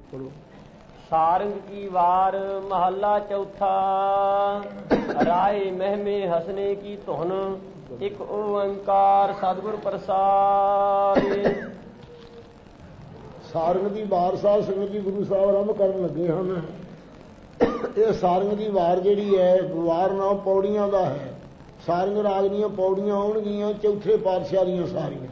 बोलो। सारंग की वार महला चौथा, राय महमे हंसने की धुन, एक ओंकार सतगुर प्रसाद। सारंग की वार साध संगत जी गुरु साहब आरंभ करन लगे हैं। ये सारंग की वार जिहड़ी है, वार नाम पौड़ियां का है। सारंग राग दीयां पौड़ियां आउणगीਆਂ चौथे पातशाह दीयां सारियां।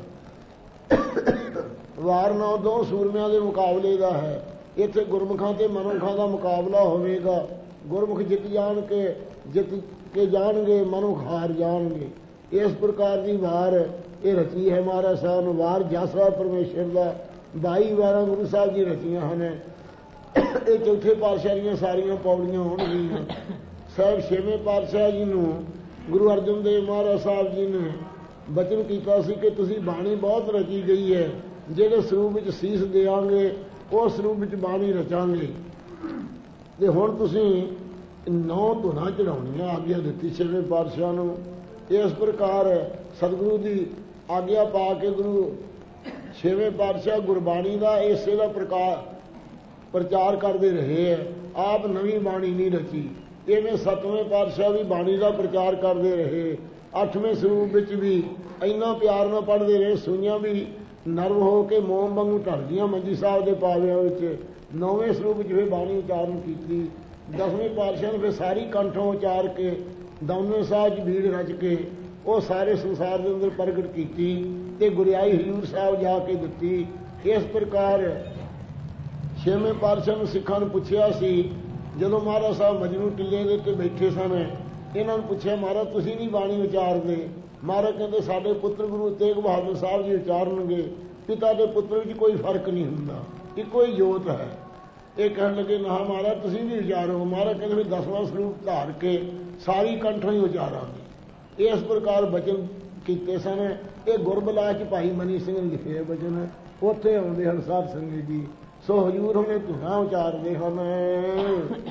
वार नाम दो सूरमिਆਂ के मुकाबले का है। इत्थे गुरमुखां ते मनुखां का मुकाबला होवेगा। गुरमुख जित के जाणगे, मनुख हार जाणगे। इस प्रकार की वार ये रची है महाराज साहब ने। वार जसरा परमेश्वर का 22 वारां गुरु साहब जी रचियां हैं। ये चौथे पातशाह दीयां सारियां पौड़ियां होणगीਆਂ। साहब छेवें पातशाह जी नूं गुरु अर्जन देव महाराज साहब जी ने बचन किया सी कि तुसी बाणी बहुत रची गई है, जिहड़े सरूप विच सीस देआंगे उस रूप विच बाणी रचांगे। ते हुण तुसीं 9 धुनां चढ़ाउणीआं आग्या दित्ती छेवें पातशाह नूं। इस प्रकार सतगुरु की आग्या पा के गुरु छेवें पातशाह गुरबाणी का इसे का प्रचार करते रहे है। आप नवी बाणी नहीं रची। इवें 7वें पातशाह भी बाणी का प्रचार करते रहे। 8वें स्वरूप विच भी इन्ना प्यार नाल पढ़ते रहे। सुइयां भी नरम हो के मोम वांगू ढलदियां मंजी साहब के पावियां विच। 9वें स्वरूप विच फिर बाणी उचारण की। 10वें पातशाह ने फिर सारी कंठों उचार के दौने साहब भीड़ रच के वो सारे संसार के अंदर प्रगट की ते गुरियाई हजूर साहब जाके दिती। इस प्रकार छेवें पातशाह ने सिखां नूं पुछया सी, जदों महाराज साहब मजनू टिल्ले दे उत्ते बैठे सन, इन्हां नूं पुछया महाराज तुसीं नहीं बाणी उचारदे? महाराज कहते साडे पुत्र गुरु तेग बहादुर साहब जी उचारनगे। पिता के पुत्र विच कोई फर्क नहीं हुंदा, इक्को ही जोत है। ये कहण लगे ना महाराज तुसीं भी उचारो। महाराज कहते फिर 10वां स्वरूप धार के सारी कंठों ही उचारांगे। इस प्रकार बचन कीते सन। ये गुरबलाच भाई मनी सिंह ने लिखे बचन, उत्थे आउंदे हन साध संगत जी। सो हजूर हमने धुना उचारते हैं।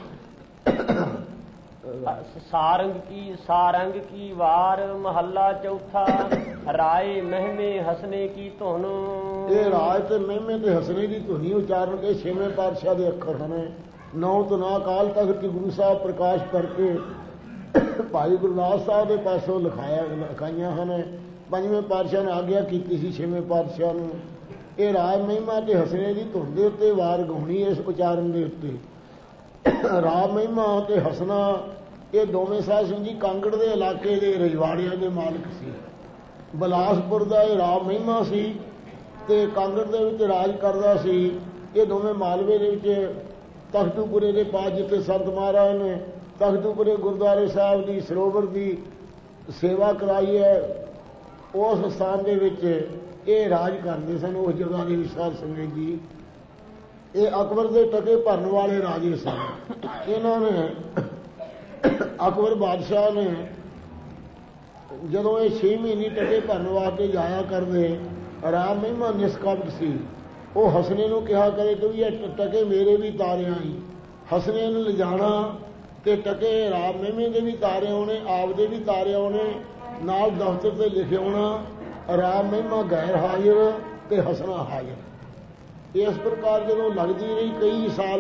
सारंग की वार महला चौथा, राय महमे हंसने की धुन। ये राय ते महमे ते हंसने की धुनी उचारण के छेवें पातशाह के अखर हैं। 9 धुना अकाल तख्त की गुरु साहब प्रकाश करके भाई गुरदास साहब के पासों लिखाइया हैं। 5वें पातशाह ने आग्या की सी छेवें पातशाह नूं। ये राय महिमा ते हसने की धुन के उत्ते वार गाउणी इस उचारण के उत्ते। राय महिमा ते हसना ये दोवें साध संगत जी कांगड़ के इलाके के रजवाड़ियां के मालिक सी। बिलासपुर का ये राय महिमा सी ते कांगड़ दे विच राज करदा सी। ये दोवें मालवे दे विच तख्तूपुरे के पास जिते संत महाराज ने तख्तूपुरे गुरुद्वारे साहब की सरोवर की सेवा कराई है, उस स्थान के विच ये राज करते सन। उस जगह के साध संगत जी ये अकबर के टके भरन वाले राजे सन। इन्होंने अकबर बादशाह ने जदों ये 6 महीने टके भरन वास्ते जाया करते, राम महिमा निष्कपट सी। वो हसने नूं कहा करे कि ये टके मेरे भी तारे आई। हसने ने लिजाना ते टके राम महिमे के भी तारे आने, आपदे भी तारे आने, नाल दफ्तर से लिखे आना राम महिमा गैर हाजिर ते हसना हाजिर। इस प्रकार जदों लगती रही कई साल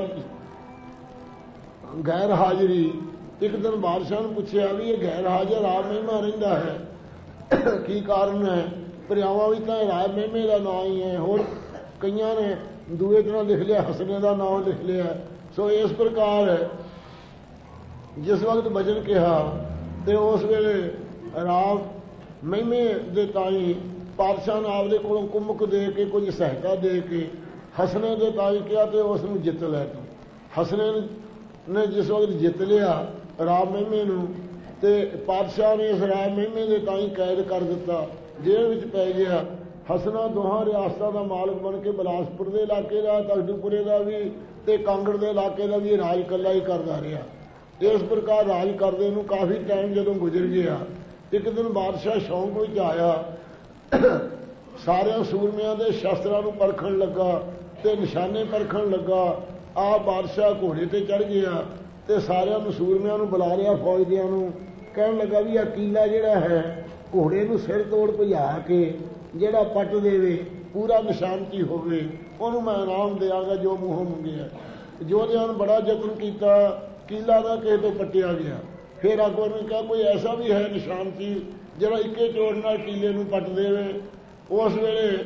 गैर हाजिरी, एक दिन बादशाह ने पूछा भी ये गैर हाजिर राम महिमा रहिंदा है की कारण है? परियावां भी तो राम महिमे का नाम ही है, होर कईयां ने दूए तरह लिख लिया, हसने का नाम लिख लिया। सो इस प्रकार जिस वक्त बचन कहा तो उस वेले राम महिमे दे ताई पातशाह ने आपदे कोलों कुमक दे के कुछ सहायता दे के हसने दे ताई कहा तो उसनूं जित लै तूं। हसने ने जिस वक्त जित लिया राम महिमे नूं ते पातशाह ने इस राम महिमे दे ताई कैद कर दिता, जेल विच पै गया। हसना दोहां रियासतां दा मालक बन के बिलासपुर के इलाके का, तख्तूपुरे का भी ते कांगड़ के इलाके का भी राज कला ही करता रहा। इस प्रकार राज करदे नूं काफ़ी टाइम जदों गुजर गया, एक दिन बादशाह शौक विच आया, सारे सूरमियां दे शस्त्रां नूं परखण लगा ते निशाने परखण लगा। आ बादशाह घोड़े ते चढ़ गया ते सारियां नूं सूरमियां नूं बुला लिया, फौजियां नूं कहण लगा भी आ कीला जिहड़ा है घोड़े नूं सिर तोड़ भजा के जिहड़ा पट देवे पूरा निशानची होवे ਉਹਨੂੰ ਮੈਂ ਇਨਾਮ ਦਿਆਂਗਾ ਜੋ ਮੂੰਹੋਂ ਮੰਗਿਆ। ਯੋਧਿਆਂ ਨੇ ਬੜਾ ਯਤਨ ਕੀਤਾ, ਕੀਲਾ ਦਾ ਕਿਸੇ ਤੋਂ ਪੱਟਿਆ ਗਿਆ। ਫਿਰ ਅਕਬਰ ਨੇ ਕਿਹਾ ਕੋਈ ਐਸਾ ਵੀ ਹੈ ਨਿਸ਼ਾਨ ਸੀ ਜਿਹੜਾ ਇੱਕੇ ਚੋਟ ਨਾਲ ਕੀਲੇ ਨੂੰ ਪੱਟ ਦੇਵੇ। ਉਸ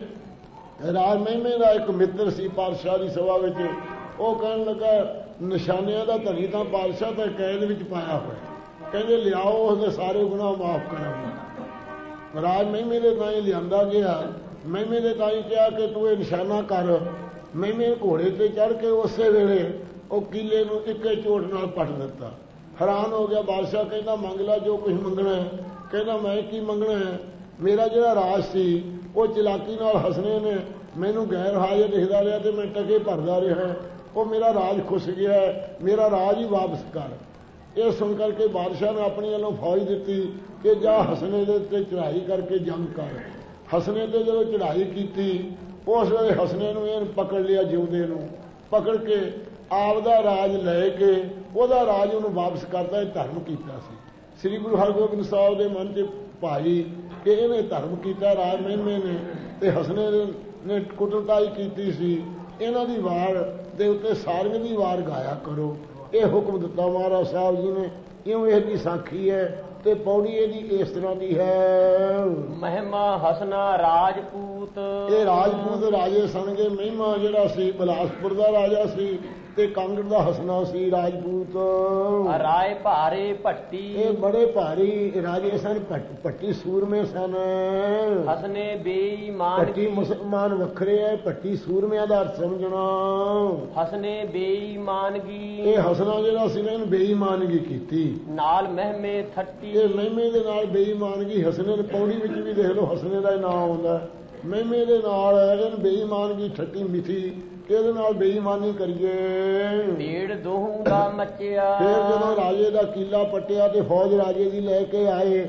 ਵੇਲੇ ਰਾਜ ਮਹਿਮੇ ਦਾ ਇੱਕ ਮਿੱਤਰ ਸੀ ਪਾਤਸ਼ਾਹ ਦੀ ਸਭਾ ਵਿੱਚ। ਉਹ ਕਹਿਣ ਲੱਗਾ ਨਿਸ਼ਾਨਿਆਂ ਦਾ ਧਨੀ ਤਾਂ ਪਾਤਸ਼ਾਹ ਤਾਂ ਕੈਦ ਵਿੱਚ ਪਾਇਆ ਹੋਇਆ, ਕਹਿੰਦੇ ਲਿਆਓ ਉਸਦੇ ਸਾਰੇ ਗੁਨਾਹ ਮਾਫ ਕਰਾਂਗੇ। ਰਾਜ ਮਹਿਮੇ ਦੇ ਤਾਂ ਹੀ ਲਿਆਂਦਾ ਗਿਆ। ਮਹਿਮੇ ਦੇ ਤਾਂ ਹੀ ਕਿਹਾ ਕਿ ਤੂੰ ਇਹ ਨਿਸ਼ਾਨਾ ਕਰ। ਮਹਿਮੇ ਘੋੜੇ ਤੇ ਚੜ੍ਹ ਕੇ ਉਸੇ ਵੇਲੇ ਉਹ ਕੀਲੇ ਨੂੰ ਇੱਕੇ ਚੋਟ ਨਾਲ ਪੱਟ ਦਿੱਤਾ। ਹੈਰਾਨ ਹੋ ਗਿਆ ਬਾਦਸ਼ਾਹ। ਕਹਿੰਦਾ ਮੰਗ ਲਾ ਜੋ ਕੁਝ ਮੰਗਣਾ ਹੈ। ਕਹਿੰਦਾ ਮੈਂ ਕੀ ਮੰਗਣਾ ਹੈ? ਮੇਰਾ ਜਿਹੜਾ ਰਾਜ ਸੀ ਉਹ ਚਲਾਕੀ ਨਾਲ ਹਸਨੇ ਨੇ ਮੈਨੂੰ ਗੈਰ ਹਾਜ਼ਰ ਦਿਖਦਾ ਰਿਹਾ ਤੇ ਮੈਂ ਟਕੇ ਭਰਦਾ ਰਿਹਾ। ਉਹ ਮੇਰਾ ਰਾਜ ਖੁੱਸ ਗਿਆ, ਮੇਰਾ ਰਾਜ ਹੀ ਵਾਪਸ ਕਰ। ਇਹ ਸੁਣ ਕਰਕੇ ਬਾਦਸ਼ਾਹ ਨੇ ਆਪਣੀ ਵੱਲੋਂ ਫੌਜ ਦਿੱਤੀ ਕਿ ਜਾ ਹਸਨੇ ਦੇ ਉੱਤੇ ਚੜ੍ਹਾਈ ਕਰਕੇ ਜੰਗ ਕਰ। ਹਸਨੇ ਤੇ ਜਦੋਂ ਚੜ੍ਹਾਈ ਕੀਤੀ ਉਸ ਵੇਲੇ ਹਸਨੇ ਨੂੰ ਇਹਨ ਪਕੜ ਲਿਆ, ਜਿਉਂਦੇ ਨੂੰ ਪਕੜ ਕੇ ਆਪਦਾ ਰਾਜ ਲੈ ਕੇ ਉਹਦਾ ਰਾਜ ਉਹਨੂੰ ਵਾਪਸ ਕਰਦਾ। ਇਹ ਧਰਮ ਕੀਤਾ ਸੀ। ਸ੍ਰੀ ਗੁਰੂ ਹਰਗੋਬਿੰਦ ਸਾਹਿਬ ਦੇ ਮਨ 'ਚ ਭਾਈ ਕਿ ਇਹਨੇ ਧਰਮ ਕੀਤਾ ਰਾਜ ਮਹਿਮੇ ਨੇ ਤੇ ਹਸਨੇ ਨੇ ਕੁਟਲਤਾਈ ਕੀਤੀ ਸੀ। ਇਹਨਾਂ ਦੀ ਵਾਰ ਦੇ ਉੱਤੇ ਸਾਰਿਆਂ ਦੀ ਵਾਰ ਗਾਇਆ ਕਰੋ। ਇਹ ਹੁਕਮ ਦਿੱਤਾ ਮਹਾਰਾਜ ਸਾਹਿਬ ਜੀ ਨੇ। ਇਉਂ ਇਹਦੀ ਸਾਖੀ ਹੈ ਤੇ ਪੌੜੀ ਇਹਦੀ ਇਸ ਤਰ੍ਹਾਂ ਦੀ ਹੈ। ਮਹਿਮਾ ਹਸਨਾ ਰਾਜਪੂਤ। ਇਹ ਰਾਜਪੂਤ ਰਾਜੇ ਸਨਗੇ। ਮਹਿਮਾ ਜਿਹੜਾ ਸੀ ਬਿਲਾਸਪੁਰ ਦਾ ਰਾਜਾ ਸੀ ਤੇ ਕਾਂਗੜ ਦਾ ਹਸਨਾ ਸੀ ਰਾਜਪੂਤ। ਰਾਏ ਭਾਰੇ ਭੱਟੀ। ਇਹ ਬੜੇ ਭਾਰੀ ਰਾਜੇ ਸਨ, ਭੱਟੀ ਸੂਰਮੇ ਸਨ। ਹਸਨੇ ਬੇਈਮਾਨ। ਭੱਟੀ ਮੁਸਲਮਾਨ ਵੱਖਰੇ ਹੈ, ਭੱਟੀ ਸੂਰਮਿਆਂ ਦਾ ਅਰਥ ਸਮਝਣਾ। ਹਸਨੇ ਬੇਈਮਾਨਗੀ। ਇਹ ਹਸਨਾ ਜਿਹੜਾ ਸੀ ਨਾ ਇਹਨੇ ਬੇਈਮਾਨਗੀ ਕੀਤੀ। ਨਾਲ ਮਹਿਮੇ ਥੱਟੀ। ਇਹ ਮਹਿਮੇ ਦੇ ਨਾਲ ਬੇਈਮਾਨਗੀ। ਹਸਨੇ ਨੇ ਪੌੜੀ ਵਿੱਚ ਵੀ ਦੇਖ ਲਓ ਹਸਨੇ ਦਾ ਨਾਮ ਆਉਂਦਾ। ਮਹਿਮੇ ਦੇ ਨਾਲ ਇਹਨੇ ਬੇਈਮਾਨਗੀ ਠੱਟੀ ਮਿੱਠੀ ਇਹਦੇ ਨਾਲ ਬੇਈਮਾਨੀ ਕਰੀਏ। ਭੀੜ ਦੋਹੂ ਦਾ ਮੱਚਿਆ। ਫਿਰ ਜਦੋਂ ਰਾਜੇ ਦਾ ਕੀਲਾ ਪੱਟਿਆ ਤੇ ਫੌਜ ਰਾਜੇ ਦੀ ਲੈ ਕੇ ਆਏ,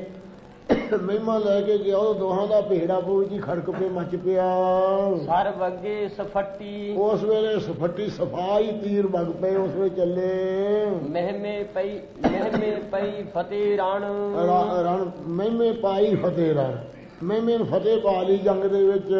ਮਹਿਮਾ ਲੈ ਕੇ ਗਿਆ, ਉਹ ਦੋਹਾਂ ਦਾ ਭੇੜਾ ਪੂਜ ਹੀ ਖੜਕ ਪੇ ਮੱਚ ਪਿਆ। ਸਰ ਵਗੇ ਸਫੱਟੀ। ਉਸ ਵੇਲੇ ਸਫੱਟੀ ਸਫਾਈ ਤੀਰ ਵਗ ਪਏ ਉਸ ਵੇਲੇ ਚੱਲੇ। ਮਹਿਮੇ ਪਈ ਫਤਿਹ ਰਣ। ਮਹਿਮੇ ਪਾਈ ਫਤਿਹ ਰਣ। ਮਹਿਮੇ ਨੂੰ ਫਤਿਹ ਪਾ ਲਈ ਜੰਗ ਦੇ ਵਿੱਚ।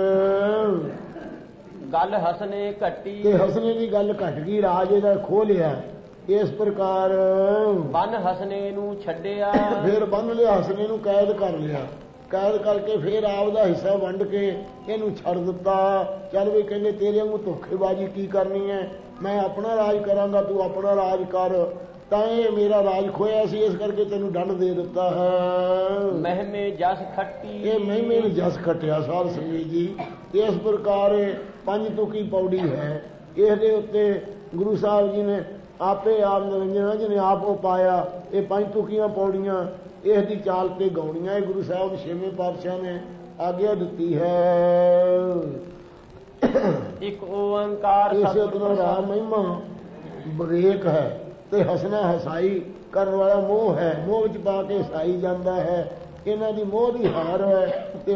ਗੱਲ ਹਸਨੇ ਘਟੀ। ਤੇ ਹਸਨੇ ਦੀ ਗੱਲ ਘਟ ਗਈ, ਰਾਜ ਇਹਦਾ ਖੋਹ ਲਿਆ। ਇਸ ਪ੍ਰਕਾਰ ਬੰਨ ਹਸਨੇ ਨੂੰ ਛੱਡਿਆ। ਫਿਰ ਬੰਨ ਲਿਆ, ਹਸਨੇ ਨੂੰ ਕੈਦ ਕਰ ਲਿਆ। ਕੈਦ ਕਰਕੇ ਫਿਰ ਆਪਦਾ ਹਿੱਸਾ ਵੰਡ ਕੇ ਇਹਨੂੰ ਛੱਡ ਦਿੱਤਾ। ਚੱਲ ਵੀ ਕਹਿੰਦੇ ਤੇਰੇ ਵਾਂਗੂ ਧੋਖੇਬਾਜ਼ੀ ਕੀ ਕਰਨੀ ਹੈ, ਮੈਂ ਆਪਣਾ ਰਾਜ ਕਰਾਂਗਾ, ਤੂੰ ਆਪਣਾ ਰਾਜ ਕਰ। ਤਾਂ ਇਹ ਮੇਰਾ ਰਾਜ ਖੋਇਆ ਸੀ, ਇਸ ਕਰਕੇ ਤੈਨੂੰ ਦੰਡ ਦੇ ਦਿੱਤਾ ਹੈ। ਮਹਿਮੇ ਜਸ ਖੱਟੀ। ਇਹ ਮਹਿਮੇ ਨੇ ਜਸ ਖੱਟਿਆ ਸਾਧ ਸੰਗਤ ਜੀ। ਇਸ ਪ੍ਰਕਾਰ ਪੰਜ ਤੁਕੀ ਪੌੜੀ ਹੈ। ਇਹਦੇ ਉੱਤੇ ਗੁਰੂ ਸਾਹਿਬ ਜੀ ਨੇ ਆਪੇ ਆਪ ਨਿਰੰਜਨ ਜਿਹਨੇ ਆਪ ਉਹ ਪਾਇਆ। ਇਹ ਪੰਜ ਤੁਕੀਆਂ ਪੌੜੀਆਂ ਇਸ ਦੀ ਚਾਲ ਤੇ ਗਾਉਣੀਆਂ। ਇਹ ਗੁਰੂ ਸਾਹਿਬ ਛੇਵੇਂ ਪਾਤਸ਼ਾਹ ਨੇ ਆਗਿਆ ਦਿੱਤੀ ਹੈ। ਇੱਕ ਓੰਕਾਰ ਇਸੇ ਤਰ੍ਹਾਂ ਰਾਮ ਮਹਿਮਾ ਵਿਵੇਕ ਹੈ ਤੇ ਹਸਨਾ ਹਸਾਈ ਕਰਨ ਵਾਲਾ ਮੋਹ ਹੈ। ਮੋਹ ਵਿੱਚ ਪਾ ਕੇ ਹਸਾਈ ਜਾਂਦਾ ਹੈ। ਇਹਨਾਂ ਦੀ ਮੋਹ ਦੀ ਹਾਰ ਹੈ ਤੇ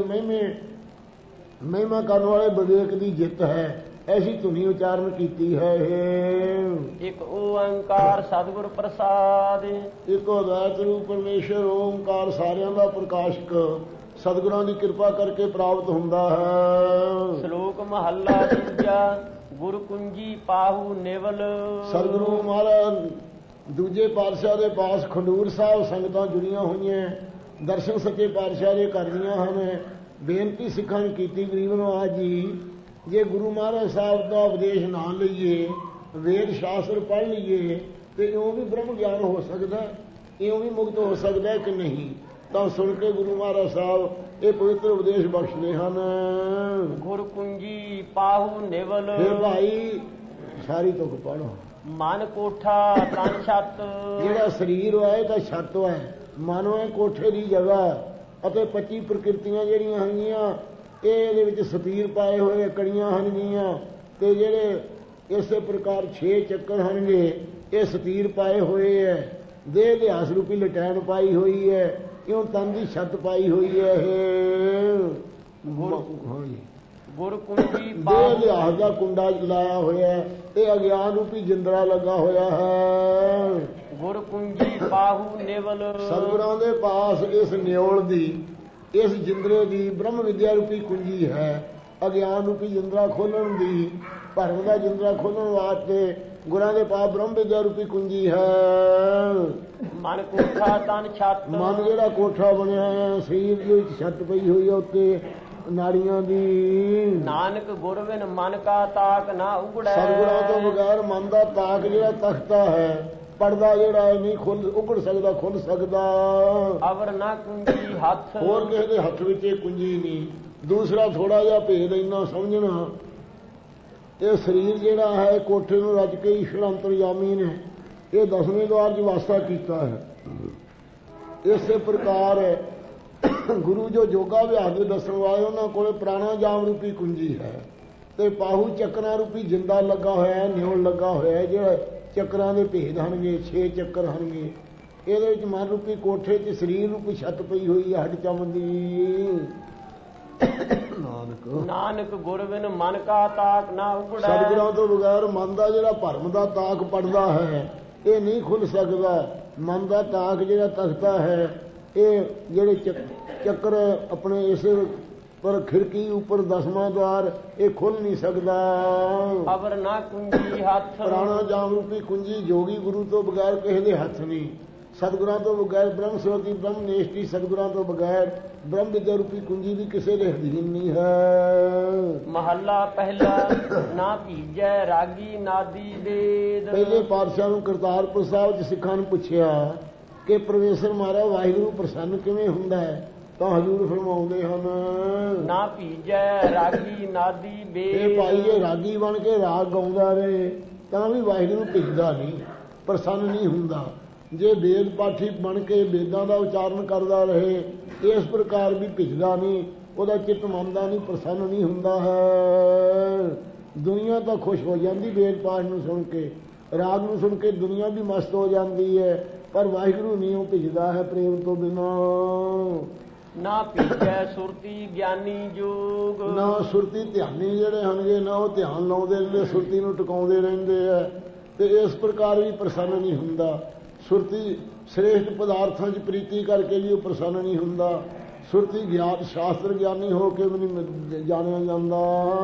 ਮਹਿਮਾ ਕਰਨ ਵਾਲੇ ਵਿਵੇਕ ਦੀ ਜਿੱਤ ਹੈ। ਐਸੀ ਧੁਨੀ ਉਚਾਰਨ ਕੀਤੀ ਹੈ। ਇੱਕ ਓੰਕਾਰ ਸਤਿਗੁਰ ਪ੍ਰਸਾਦ। ਇੱਕ ਅਦੈਤ ਰੂਪ ਪਰਮੇਸ਼ਰ ਓੰਕਾਰ ਸਾਰਿਆਂ ਦਾ ਪ੍ਰਕਾਸ਼ਕ ਸਤਿਗੁਰਾਂ ਦੀ ਕਿਰਪਾ ਕਰਕੇ ਪ੍ਰਾਪਤ ਹੁੰਦਾ ਹੈ। ਸ਼ਲੋਕ ਮਹੱਲਾ ਦੂਜਾ। ਗੁਰ ਕੁੰਜੀ ਪਾਹੂ ਨਿਵਲ। ਸਤਿਗੁਰੂ ਮਹਾਰਾਜ ਦੂਜੇ ਪਾਤਸ਼ਾਹ ਦੇ ਪਾਸ ਖਡੂਰ ਸਾਹਿਬ ਸੰਗਤਾਂ ਜੁੜੀਆਂ ਹੋਈਆਂ, ਦਰਸ਼ਨ ਸੱਚੇ ਪਾਤਸ਼ਾਹ ਦੇ ਕਰਦੀਆਂ ਹਨ। ਬੇਨਤੀ ਸਿੱਖਾਂ ਨੇ ਕੀਤੀ ਗਰੀਬ ਨਵਾਜ ਜੀ, ਜੇ ਗੁਰੂ ਮਹਾਰਾਜ ਸਾਹਿਬ ਦਾ ਉਪਦੇਸ਼ ਨਾ ਲਈਏ, ਵੇਦ ਸ਼ਾਸਤਰ ਪੜ੍ਹ ਲਈਏ ਤੇ ਇਉਂ ਵੀ ਬ੍ਰਹਮ ਗਿਆਨ ਹੋ ਸਕਦਾ, ਇਉਂ ਵੀ ਮੁਕਤ ਹੋ ਸਕਦਾ ਕਿ ਨਹੀਂ? ਤਾਂ ਸੁਣ ਕੇ ਗੁਰੂ ਮਹਾਰਾਜ ਸਾਹਿਬ ਇਹ ਪਵਿੱਤਰ ਉਪਦੇਸ਼ ਬਖਸ਼ਦੇ ਹਨ। ਗੁਰ ਕੁੰਜੀ ਪਾਹੂ ਨਿਵਲ। ਫਿਰ ਭਾਈ ਸਾਰੀ ਤੁਕ ਪੜ੍ਹੋ। ਮਨ ਕੋਠਾ ਤਨ ਛੱਤ। ਜਿਹੜਾ ਸਰੀਰ ਹੈ ਤਾਂ ਛੱਤ ਹੈ, ਮਨ ਹੈ ਕੋਠੇ ਦੀ ਜਗ੍ਹਾ। ਅਤੇ 25 ਪ੍ਰਕਿਰਤੀਆਂ ਜਿਹੜੀਆਂ ਹੈਗੀਆਂ ਇਹਦੇ ਵਿੱਚ ਸਤੀਰ ਪਾਏ ਹੋਏ ਕੜੀਆਂ ਹਨਗੀਆਂ ਤੇ ਜਿਹੜੇ ਇਸੇ ਪ੍ਰਕਾਰ 6 ਚੱਕਰ ਹਨਗੇ ਇਹ ਸਤੀਰ ਪਾਏ ਹੋਏ ਹੈ। ਦੇਹ ਲਿਹਾਸ ਰੂਪੀ ਲਟੈਣ ਪਾਈ ਹੋਈ ਹੈ। ਇਉਂ ਤਨ ਦੀ ਛੱਤ ਪਾਈ ਹੋਈ ਹੈ। ਗੁਰ ਕੁੰਜੀ ਦੇਹ ਲਿਹਾਸ ਦਾ ਕੁੰਡਾ ਲਾਇਆ ਹੋਇਆ, ਇਹ ਅਗਿਆਨ ਰੂਪੀ ਜਿੰਦਰਾ ਲੱਗਾ ਹੋਇਆ ਹੈ। ਗੁਰ ਕੁੰਜੀ ਪਾਹੂ ਨਿਵਲ। ਸਤਿਗੁਰਾਂ ਦੇ ਪਾਸ ਇਸ ਨਿਓਲ ਦੀ, ਇਸ ਜਿੰਦਰੇ ਦੀ ਬ੍ਰਹਮ ਵਿਦਿਆ ਰੂਪੀ ਕੁੰਜੀ ਹੈ ਅਗਿਆਨ ਰੂਪੀ ਜਿੰਦਰਾ ਖੋਲਣ ਦੀ, ਭਰਮ ਦਾ ਜਿੰਦਰਾ ਖੋਲਣ ਵਾਸਤੇ ਗੁਰਾਂ ਦੇ ਪਾਪ ਬ੍ਰਹਮ ਵਿਦਿਆ ਰੂਪੀ ਕੁੰਜੀ ਹੈ। ਮਨ ਕੋਠਾ ਤਨ ਛੱਤ, ਮਨ ਜਿਹੜਾ ਕੋਠਾ ਬਣਿਆ ਹੈ, ਸਰੀਰ ਦੇ ਵਿੱਚ ਛੱਤ ਪਈ ਹੋਈ ਹੈ ਉੱਤੇ ਨਾੜੀਆਂ ਦੀ। ਨਾਨਕ ਗੁਰ ਬਿਨ ਮਨ ਕਾ ਤਾਕ ਨਾ ਉਗੜੈ, ਸਤਿਗੁਰਾਂ ਤੋਂ ਬਗੈਰ ਮਨ ਦਾ ਤਾਕ ਜਿਹੜਾ ਤਖਤਾ ਹੈ, ਪਰਦਾ ਜਿਹੜਾ ਨਹੀਂ ਖੁੱਲ ਉਗੜ ਸਕਦਾ, ਖੁੱਲ ਸਕਦਾ। ਅਵਰ ਨਾ ਕੁੰਜੀ ਹੱਥ, ਹੋਰ ਕਿਸੇ ਦੇ ਹੱਥ ਵਿੱਚ ਇਹ ਕੁੰਜੀ ਨਹੀਂ। ਦੂਸਰਾ ਥੋੜਾ ਜਿਹਾ ਭੇਦ ਇੰਨਾ ਸਮਝਣਾ, ਇਹ ਸਰੀਰ ਜਿਹੜਾ ਹੈ ਕੋਠੇ ਨੂੰ ਰੱਜ ਕੇ ਈਸ਼ਵਰ ਅੰਤਰਯਾਮੀ ਨੇ ਇਹ 10ਵੇਂ ਦੁਆਰ 'ਚ ਵਾਸਤਾ ਕੀਤਾ ਹੈ। ਇਸੇ ਪ੍ਰਕਾਰ ਗੁਰੂ ਜੋ ਯੋਗਾ ਅਭਿਆਸ ਦੇ ਦੱਸਣ ਵਾਲੇ ਉਹਨਾਂ ਕੋਲੇ ਪ੍ਰਾਣਾਯਾਮ ਰੂਪੀ ਕੁੰਜੀ ਹੈ ਤੇ ਪਾਹੂ ਚੱਕਰਾਂ ਰੂਪੀ ਜਿੰਦਾ ਲੱਗਾ ਹੋਇਆ ਹੈ, ਨਿਉਣ ਲੱਗਾ ਹੋਇਆ ਹੈ। ਜਿਹੜਾ ਚੱਕਰਾਂ ਦੇ ਭੇਦ ਹਨਗੇ, 6 ਚੱਕਰ ਹਨਗੇ। ਇਹਦੇ ਵਿੱਚ ਮਨ ਰੂਪੀ ਕੋਠੇ 'ਚ ਸਰੀਰ ਰੂਪੀ ਛੱਤ ਪਈ ਹੋਈ ਹੈ ਹੱਡ ਚੰਮ ਦੀ। ਨਾਨਕ ਗੁਰ ਬਿਨ ਮਨ ਕਾ ਤਾਕ ਨਾ ਉਗੜੈ, ਸਤਿਗੁਰਾਂ ਤੋਂ ਬਗੈਰ ਮਨ ਦਾ ਜਿਹੜਾ ਭਰਮ ਦਾ ਤਾਕ ਪੜਦਾ ਹੈ ਇਹ ਨਹੀਂ ਖੁੱਲ ਸਕਦਾ। ਮਨ ਦਾ ਤਾਕ ਜਿਹੜਾ ਤਖਤਾ ਹੈ, ਇਹ ਜਿਹੜੇ ਚੱਕਰ ਆਪਣੇ ਇਸੇ ਪਰ ਖਿੜਕੀ ਉੱਪਰ 10ਵਾਂ ਦੁਆਰ ਇਹ ਖੁੱਲ ਨਹੀਂ ਸਕਦਾ। ਅਵਰ ਨਾ ਕੁੰਜੀ ਹੱਥ, ਪ੍ਰਾਣਾਯਾਮ ਰੂਪੀ ਕੁੰਜੀ ਜੋਗੀ ਗੁਰੂ ਤੋਂ ਬਗੈਰ ਕਿਸੇ ਦੇ ਹੱਥ ਨਹੀਂ। ਸਤਿਗੁਰਾਂ ਤੋਂ ਬਗੈਰ ਬ੍ਰਹਮ ਸਰੋਤੀ ਬ੍ਰਹਮ ਨੇਸ਼ਟੀ, ਸਤਿਗੁਰਾਂ ਤੋਂ ਬਗੈਰ ਬ੍ਰਹਮ ਵਿਦਿਆ ਰੂਪੀ ਕੁੰਜੀ ਵੀ ਕਿਸੇ ਦੇ ਅਧੀਨ ਨਹੀਂ ਹੈ। ਮਹੱਲਾ ਪਹਿਲਾ। ਨਾ ਭੀਜੈ ਰਾਗੀ ਨਾਦੀ ਵੇਦ, ਪਹਿਲੇ ਪਾਤਸ਼ਾਹ ਨੂੰ ਕਰਤਾਰਪੁਰ ਸਾਹਿਬ 'ਚ ਸਿੱਖਾਂ ਨੂੰ ਪੁੱਛਿਆ ਕਿ ਪਰਮੇਸ਼ਰ ਮਹਾਰਾਜ ਵਾਹਿਗੁਰੂ ਪ੍ਰਸੰਨ ਕਿਵੇਂ ਹੁੰਦਾ ਹੈ, ਤਾਂ ਹਜ਼ੂਰ ਫਰਮਾਉਂਦੇ ਹਨ ਨਾ ਭੀਜੈ ਰਾਗੀ ਨਾਦੀ ਵੇਦ। ਇਹ ਭਾਈ ਜੇ ਰਾਗੀ ਬਣ ਕੇ ਰਾਗ ਗਾਉਂਦਾ ਰਹੇ ਤਾਂ ਵੀ ਵਾਹਿਗੁਰੂ ਭਿੱਜਦਾ ਨਹੀਂ, ਪ੍ਰਸੰਨ ਨਹੀਂ ਹੁੰਦਾ। ਜੇ ਵੇਦ ਪਾਠੀ ਬਣ ਕੇ ਵੇਦਾਂ ਦਾ ਉਚਾਰਨ ਕਰਦਾ ਰਹੇ ਇਸ ਪ੍ਰਕਾਰ ਵੀ ਭਿੱਜਦਾ ਨਹੀਂ, ਉਹਦਾ ਚਿੱਤ ਮੰਨਦਾ ਨਹੀਂ, ਪ੍ਰਸੰਨ ਨਹੀਂ ਹੁੰਦਾ ਹੈ। ਦੁਨੀਆ ਤਾਂ ਖੁਸ਼ ਹੋ ਜਾਂਦੀ ਵੇਦ ਪਾਠ ਨੂੰ ਸੁਣ ਕੇ, ਰਾਗ ਨੂੰ ਸੁਣ ਕੇ ਦੁਨੀਆ ਵੀ ਮਸਤ ਹੋ ਜਾਂਦੀ ਹੈ, ਪਰ ਵਾਹਿਗੁਰੂ ਨਹੀਂ ਉਹ ਭਿੱਜਦਾ ਹੈ ਪ੍ਰੇਮ ਤੋਂ ਬਿਨਾਂ। ਨਾ ਭੀਜੈ ਸੁਰਤੀ ਗਿਆਨੀ ਜੋਗ, ਨਾ ਸੁਰਤੀ ਧਿਆਨੀ ਜਿਹੜੇ ਹਨਗੇ ਨਾ ਉਹ ਧਿਆਨ ਲਾਉਂਦੇ ਰਹਿੰਦੇ, ਸੁਰਤੀ ਨੂੰ ਟਿਕਾਉਂਦੇ ਰਹਿੰਦੇ ਆ ਤੇ ਇਸ ਪ੍ਰਕਾਰ ਵੀ ਪ੍ਰਸੰਨ ਨਹੀਂ ਹੁੰਦਾ। ਸੁਰਤੀ ਸ੍ਰੇਸ਼ਟ ਪਦਾਰਥਾਂ 'ਚ ਪ੍ਰੀਤੀ ਕਰਕੇ ਵੀ ਉਹ ਪ੍ਰਸੰਨ ਨਹੀਂ ਹੁੰਦਾ। ਸੁਰਤੀ ਗਿਆਨ ਸ਼ਾਸਤਰ ਗਿਆਨੀ ਹੋ ਕੇ ਵੀ ਨਹੀਂ ਜਾਣਿਆ ਜਾਂਦਾ।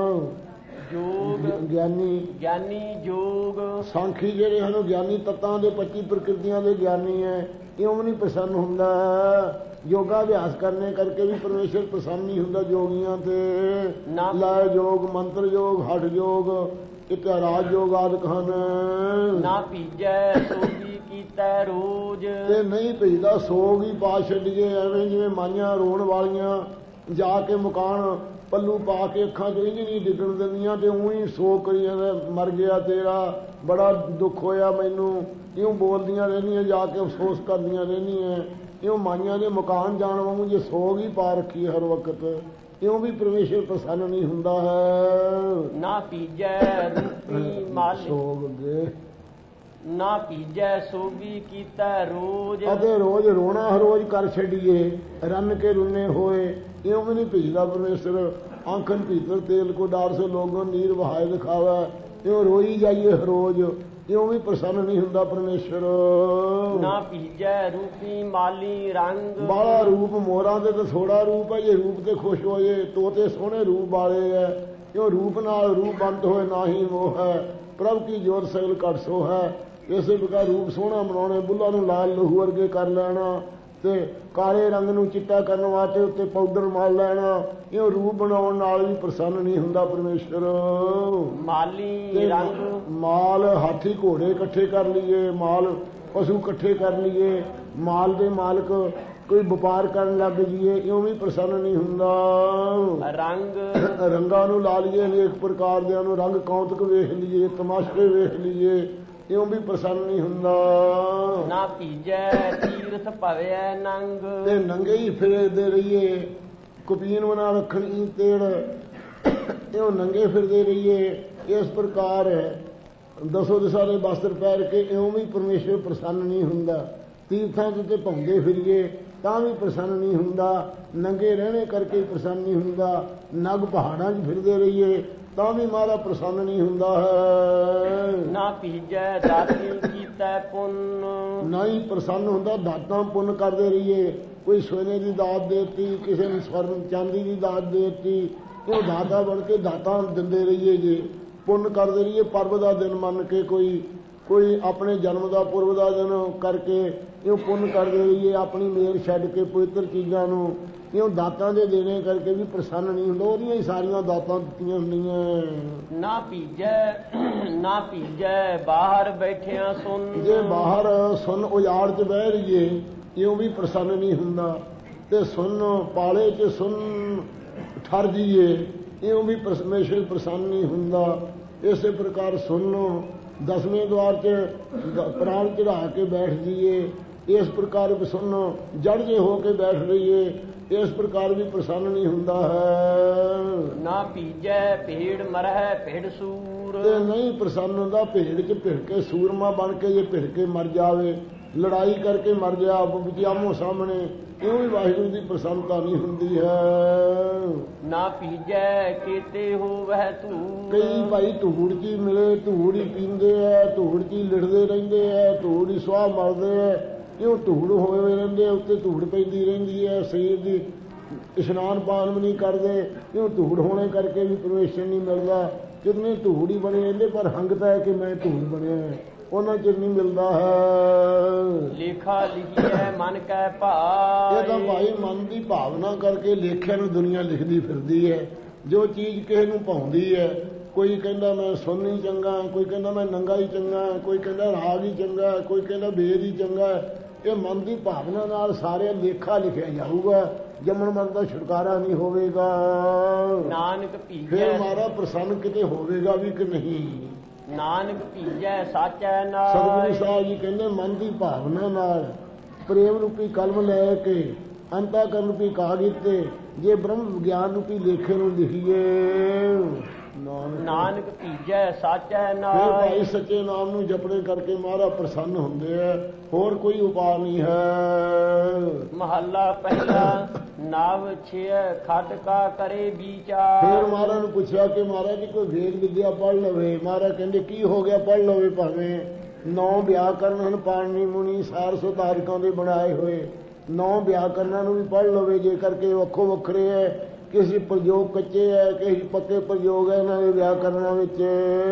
ਜੋਗ ਗਿਆਨੀ ਜੋਗ, ਸਾਂਖੀ ਜਿਹੜੇ ਹਨ ਗਿਆਨੀ ਤੱਤਾਂ ਦੇ 25 ਪ੍ਰਕਿਰਤੀਆਂ ਦੇ ਗਿਆਨੀ ਹੈ, ਇਉਂ ਵੀ ਨਹੀਂ ਪ੍ਰਸੰਨ ਹੁੰਦਾ। ਯੋਗਾ ਅਭਿਆਸ ਕਰਨੇ ਕਰਕੇ ਵੀ ਪਰਮੇਸ਼ਰ ਪ੍ਰਸੰਨ ਨਹੀਂ ਹੁੰਦਾ ਜੋਗੀਆਂ ਤੇ। ਲਾਇ ਯੋਗ, ਮੰਤਰ ਯੋਗ, ਹਠ ਯੋਗ, ਇਤਿਹਾਸ ਯੋਗ ਆਦਿਕ ਹਨ। ਨਾ ਭੀਜੈ ਸੋਗੀ ਕੀਤਾ ਰੋਜ਼, ਤੇ ਨਹੀਂ ਭੇਜਦਾ ਸੋਗ ਹੀ ਪਾ ਛੱਡੀਏ। ਐਵੇਂ ਜਿਵੇਂ ਮਾਈਆਂ ਰੋਣ ਵਾਲੀਆਂ ਜਾ ਕੇ ਮਕਾਨ ਪੱਲੂ ਪਾ ਕੇ ਅੱਖਾਂ 'ਚ ਇੰਝ ਨਹੀਂ ਡਿੱਗਣ ਦਿੰਦੀਆਂ ਤੇ ਉਹੀ ਸੋਗ ਕਰੀ ਜਾਂਦਾ, ਮਰ ਗਿਆ ਤੇਰਾ, ਬੜਾ ਦੁੱਖ ਹੋਇਆ ਮੈਨੂੰ, ਇਉਂ ਬੋਲਦੀਆਂ ਰਹਿੰਦੀਆਂ, ਜਾ ਕੇ ਅਫਸੋਸ ਕਰਦੀਆਂ ਰਹਿੰਦੀਆਂ। ਇਉਂ ਮਾਈਆਂ ਦੇ ਮਕਾਨ ਜਾਣ ਵਾਂਗੂ ਜੇ ਸੋਗ ਹੀ ਪਾ ਰੱਖੀ ਹਰ ਵਕਤ, ਇਉਂ ਵੀ ਪਰਮੇਸ਼ਰ ਪ੍ਰਸੰਨ ਨਹੀਂ ਹੁੰਦਾ ਹੈ। ਨਾ ਭੀਜੈ ਰੂਪੀ ਮਾਲੀ ਸੋਗ ਅੱਗੇ, ਨਾ ਭੀਜੈ ਸੋਗੀ ਕੀਤਾ ਰੋਜ਼, ਅਤੇ ਰੋਜ਼ ਰੋਣਾ ਹਰ ਰੋਜ਼ ਕਰ ਛੱਡੀਏ, ਰੰਨ ਕੇ ਰੁੰਨੇ ਹੋਏ, ਇਉਂ ਵੀ ਨਹੀਂ ਭੇਜਦਾ ਪਰਮੇਸ਼ਰ। ਆਂਖਨ ਭੀਤਰ ਤੇਲ ਕੋ ਡਾਰ ਸੇ ਲੋਗੋਂ ਨੀਰ ਵਹਾਏ ਦਿਖਾਵਾ, ਇਉਂ ਰੋਈ ਜਾਈਏ ਹਰ ਰੋਜ਼, ਇਉਂ ਵੀ ਪ੍ਰਸੰਨ ਨਹੀਂ ਹੁੰਦਾ ਪਰਮੇਸ਼ਰ। ਨਾ ਭੀਜੈ ਰੂਪੀ ਮਾਲੀ ਰੰਗ, ਬਾਲਾ ਰੂਪ ਮੋਰਾਂ ਦੇ ਤਾਂ ਥੋੜਾ ਰੂਪ ਹੈ, ਜੇ ਰੂਪ ਤੇ ਖੁਸ਼ ਹੋਏ ਤੋਤੇ ਸੋਹਣੇ ਰੂਪ ਵਾਲੇ ਹੈ, ਇਉਂ ਰੂਪ ਨਾਲ ਰੂਪ ਬੰਦ ਹੋਏ ਨਾ ਹੀ ਮੋਹ ਹੈ, ਪ੍ਰਭ ਕੀ ਜੋਰ ਸਗਲ ਘਟ ਸੋ ਹੈ। ਇਸੇ ਪ੍ਰਕਾਰ ਰੂਪ ਸੋਹਣਾ ਬਣਾਉਣੇ, ਬੁੱਲਾਂ ਨੂੰ ਲਾਲ ਲਹੂ ਵਰਗੇ ਕਰ ਲੈਣਾ ਤੇ ਕਾਲੇ ਰੰਗ ਨੂੰ ਚਿੱਟਾ ਕਰਨ ਵਾਸਤੇ ਉੱਤੇ ਪਾਊਡਰ ਮਾਰ ਲੈਣਾ, ਇਹ ਰੂਪ ਬਣਾਉਣ ਨਾਲ ਵੀ ਪ੍ਰਸੰਨ ਨਹੀਂ ਹੁੰਦਾ ਪਰਮੇਸ਼ਰ। ਮਾਲੀ ਰੰਗ, ਮਾਲ ਹਾਥੀ ਘੋੜੇ ਇਕੱਠੇ ਕਰ ਲਈਏ, ਮਾਲ ਪਸ਼ੂ ਇਕੱਠੇ ਕਰ ਲਈਏ, ਮਾਲ ਦੇ ਮਾਲਕ ਕੋਈ ਵਪਾਰ ਕਰਨ ਲੱਗ ਜਾਈਏ, ਇਉਂ ਵੀ ਪ੍ਰਸੰਨ ਨਹੀਂ ਹੁੰਦਾ। ਰੰਗਾਂ ਨੂੰ ਲਾ ਲਈਏ ਅਨੇਕ ਪ੍ਰਕਾਰ ਦੇ, ਨੂੰ ਰੰਗ ਕੌਤਕ ਵੇਖ ਲਈਏ, ਤਮਾਸ਼ੇ ਵੇਖ ਲਈਏ, ਇਉਂ ਵੀ ਪ੍ਰਸੰਨ ਨਹੀਂ ਹੁੰਦਾ। ਨਾ ਭੀਜੈ ਤੀਰਥ ਭਵਿਐ ਨੰਗ, ਤੇ ਨੰਗੇ ਹੀ ਫਿਰਦੇ ਰਹੀਏ, ਕੁਪੀਨ ਬਣਾ ਰੱਖਣੀ ਤੇੜ, ਇਉਂ ਨੰਗੇ ਫਿਰਦੇ ਰਹੀਏ। ਇਸ ਪ੍ਰਕਾਰ ਦਸੋ ਦਿਸ਼ਾ ਦੇ ਵਸਤਰ ਪਹਿਰ ਕੇ ਇਉਂ ਵੀ ਪਰਮੇਸ਼ਰ ਪ੍ਰਸੰਨ ਨਹੀਂ ਹੁੰਦਾ। ਤੀਰਥਾਂ ਦੇ ਉੱਤੇ ਭੌਂਦੇ ਫਿਰੀਏ ਤਾਂ ਵੀ ਪ੍ਰਸੰਨ ਨਹੀਂ ਹੁੰਦਾ, ਨੰਗੇ ਰਹਿਣੇ ਕਰਕੇ ਪ੍ਰਸੰਨ ਨਹੀਂ ਹੁੰਦਾ। ਨਗ ਪਹਾੜਾਂ 'ਚ ਫਿਰਦੇ ਰਹੀਏ ਤਾਂ ਵੀ ਮਹਾਰਾਜ ਪ੍ਰਸੰਨ ਨਹੀਂ ਹੁੰਦਾ ਹੈ। ਨਾ ਭੀਜੈ ਦਾਤੀ ਕੀਤਾ ਪੁੰਨ, ਨਾ ਹੀ ਪ੍ਰਸੰਨ ਹੁੰਦਾ ਦਾਤਾਂ ਪੁੰਨ ਕਰਦੇ ਰਹੀਏ। ਕੋਈ ਸੋਨੇ ਦੀ ਦਾਤ ਦੇਤੀ, ਕਿਸੇ ਨੂੰ ਸਵਰਨ ਚਾਂਦੀ ਦੀ ਦਾਤ ਦੇਤੀ, ਕਿਉਂ ਦਾਤਾ ਬਣ ਕੇ ਦਾਤਾ ਦਿੰਦੇ ਰਹੀਏ ਜੇ, ਪੁੰਨ ਕਰਦੇ ਰਹੀਏ। ਪਰਬ ਦਾ ਦਿਨ ਮੰਨ ਕੇ ਕੋਈ ਆਪਣੇ ਜਨਮ ਦਾ ਪੁਰਬ ਦਾ ਦਿਨ ਕਰਕੇ ਇਉਂ ਪੁੰਨ ਕਰਦੇ ਰਹੀਏ, ਆਪਣੀ ਮੇਰ ਛੱਡ ਕੇ ਪਵਿੱਤਰ ਚੀਜ਼ਾਂ ਨੂੰ ਇਉਂ ਦਾਤਾਂ ਦੇ ਦੇਣੇ ਕਰਕੇ ਵੀ ਪ੍ਰਸੰਨ ਨਹੀਂ ਹੁੰਦਾ। ਉਹਦੀਆਂ ਹੀ ਸਾਰੀਆਂ ਦਾਤਾਂ ਦਿੱਤੀਆਂ ਹੁੰਦੀਆਂ। ਨਾ ਭੀਜੈ ਬਾਹਰ ਬੈਠਿਆਂ ਸੁਣ, ਜੇ ਬਾਹਰ ਸੁਣ ਉਜਾੜ 'ਚ ਬਹਿ ਰਹੀਏ ਇਉਂ ਵੀ ਪ੍ਰਸੰਨ ਨਹੀਂ ਹੁੰਦਾ, ਤੇ ਸੁਣ ਪਾਲੇ 'ਚ ਸੁਣ ਠਰ ਜੀਏ ਇਉਂ ਵੀ ਪਰਮੇਸ਼ਰ ਪ੍ਰਸੰਨ ਨਹੀਂ ਹੁੰਦਾ। ਇਸੇ ਪ੍ਰਕਾਰ ਸੁਣ ਦਸਵੇਂ ਦੁਆਰ 'ਚ ਪ੍ਰਾਣ ਚੜਾ ਕੇ ਬੈਠ ਜੀਏ, ਇਸ ਪ੍ਰਕਾਰ ਵੀ ਸੁਣ ਜੜ ਜੇ ਹੋ ਕੇ ਬੈਠ ਰਹੀਏ, ਇਸ ਪ੍ਰਕਾਰ ਵੀ ਪ੍ਰਸੰਨ ਨਹੀਂ ਹੁੰਦਾ ਹੈ। ਨਾ ਭੀਜੈ ਭੇੜ ਮਰਹਿ ਭੇੜ ਸੂਰ, ਤੇ ਨਹੀਂ ਪ੍ਰਸੰਨ ਹੁੰਦਾ ਭੇੜ 'ਚ ਭਿੜ ਕੇ ਸੂਰਮਾ ਬਣ ਕੇ ਜੇ ਭਿੜ ਕੇ ਮਰ ਜਾਵੇ, ਲੜਾਈ ਕਰਕੇ ਮਰ ਜਾ ਆਮੋ ਸਾਹਮਣੇ, ਇਉਂ ਵੀ ਵਾਹਿਗੁਰੂ ਦੀ ਪ੍ਰਸੰਨਤਾ ਨਹੀਂ ਹੁੰਦੀ ਹੈ। ਨਾ ਭੀਜੈ ਕੀਤੇ ਹੋਵੈ ਧੂੜ, ਕਈ ਭਾਈ ਧੂੜ 'ਚ ਹੀ ਮਿਲੇ, ਧੂੜ ਹੀ ਪੀਂਦੇ ਐ, ਧੂੜ 'ਚ ਹੀ ਲਿੜਦੇ ਰਹਿੰਦੇ ਐ, ਧੂੜ ਹੀ ਸੁਆਹ ਮਰਦੇ ਐ, ਇਉਂ ਧੂੜ ਹੋਏ ਰਹਿੰਦੇ, ਉੱਤੇ ਧੂੜ ਪੈਂਦੀ ਰਹਿੰਦੀ ਹੈ, ਸਰੀਰ ਦੀ ਇਸ਼ਨਾਨ ਪਾਨ ਵੀ ਨਹੀਂ ਕਰਦੇ, ਇਉਂ ਧੂੜ ਹੋਣੇ ਕਰਕੇ ਵੀ ਪਰਮੇਸ਼ਰ ਨਹੀਂ ਮਿਲਦਾ। ਕਿਤਨੇ ਧੂੜ ਹੀ ਬਣੇ ਰਹਿੰਦੇ, ਪਰ ਹੰਗਤਾ ਹੈ ਕਿ ਮੈਂ ਧੂੜ ਬਣਿਆ, ਉਹਨਾਂ ਚਿਰ ਨਹੀਂ ਮਿਲਦਾ ਹੈ। ਲੇਖਾ ਲਿਖੀਐ ਮਨ ਕੈ ਭਾਈ, ਇਹ ਤਾਂ ਭਾਈ ਮਨ ਦੀ ਭਾਵਨਾ ਕਰਕੇ ਲੇਖਿਆ ਨੂੰ ਦੁਨੀਆ ਲਿਖਦੀ ਫਿਰਦੀ ਹੈ। ਜੋ ਚੀਜ਼ ਕਿਸੇ ਨੂੰ ਭਾਉਂਦੀ ਹੈ, ਕੋਈ ਕਹਿੰਦਾ ਮੈਂ ਸੁੰਨ ਹੀ ਚੰਗਾ, ਕੋਈ ਕਹਿੰਦਾ ਮੈਂ ਨੰਗਾ ਹੀ ਚੰਗਾ, ਕੋਈ ਕਹਿੰਦਾ ਰਾਗ ਹੀ ਚੰਗਾ, ਕੋਈ ਕਹਿੰਦਾ ਵੇਦ ਹੀ ਚੰਗਾ। ਇਹ ਮਨ ਦੀ ਭਾਵਨਾ ਨਾਲ ਸਾਰੇ ਲੇਖਾ ਲਿਖਿਆ ਜਾਊਗਾ, ਜੰਮਣ ਮਰਨ ਦਾ ਛੁਟਕਾਰਾ ਨਹੀਂ ਹੋਵੇਗਾ। ਨਾਨਕ ਭੀਜੈ ਫਿਰ ਮਾਰਾ ਪ੍ਰਸੰਨ ਕਿਤੇ ਹੋਵੇਗਾ ਵੀ ਕਿ ਨਹੀਂ। ਨਾਨਕ ਭੀਜੈ ਸਾਚੈ ਨਾਇ, ਸਤਿਗੁਰੂ ਸਾਹਿਬ ਜੀ ਕਹਿੰਦੇ ਮਨ ਦੀ ਭਾਵਨਾ ਨਾਲ ਪ੍ਰੇਮ ਰੂਪੀ ਕਲਮ ਲੈ ਕੇ ਅੰਤःਕਰਨ ਰੂਪੀ ਕਾਗਜ਼ ਤੇ ਜੇ ਬ੍ਰਹਮ ਵਿਗਿਆਨ ਰੂਪੀ ਲੇਖੇ ਨੂੰ ਲਿਖੀਏ, ਨਾਨਕ ਭੀਜੈ ਸਾਚੈ ਫਿਰ ਨਾਇ, ਭਾਈ ਸੱਚੇ ਨਾਮ ਨੂੰ ਜਪਣੇ ਕਰਕੇ ਮਹਾਰਾਜ ਪ੍ਰਸੰਨ ਹੁੰਦੇ ਆ, ਹੋਰ ਕੋਈ ਉਪਾਅ ਨਹੀਂ ਹੈ। ਮਹੱਲਾ ਪਹਿਲਾ ਨਾਵ ਛਿਅ ਖਟ ਕਾ ਕਰੇ ਵਿਚਾਰ, ਫਿਰ ਮਹਾਰਾਜ ਨੂੰ ਪੁੱਛਿਆ ਕਿ ਮਹਾਰਾਜ ਜੀ ਕੋਈ ਵੇਦ ਵਿਦਿਆ ਪੜ੍ਹ ਲਵੇ। ਮਹਾਰਾਜ ਕਹਿੰਦੇ ਕੀ ਹੋ ਗਿਆ, ਪੜ੍ਹ ਲਵੇ ਭਾਵੇਂ। 9 ਵਿਆਕਰਨ ਹਨ ਪਾਣਨੀ ਮੁਨੀ ਸਾਰ ਸੁਧਾਰਕਾਂ ਦੇ ਬਣਾਏ ਹੋਏ, 9 ਵਿਆਕਰਨਾਂ ਨੂੰ ਵੀ ਪੜ੍ਹ ਲਵੇ, ਜੇ ਕਰਕੇ ਵੱਖੋ ਵੱਖਰੇ ਹੈ, ਕਿਸੇ ਪ੍ਰਯੋਗ ਕੱਚੇ ਹੈ, ਕਿਸੇ ਪੱਕੇ ਪ੍ਰਯੋਗ ਹੈ ਇਹਨਾਂ ਦੇ ਵਿਆਕਰਨਾਂ ਵਿੱਚ।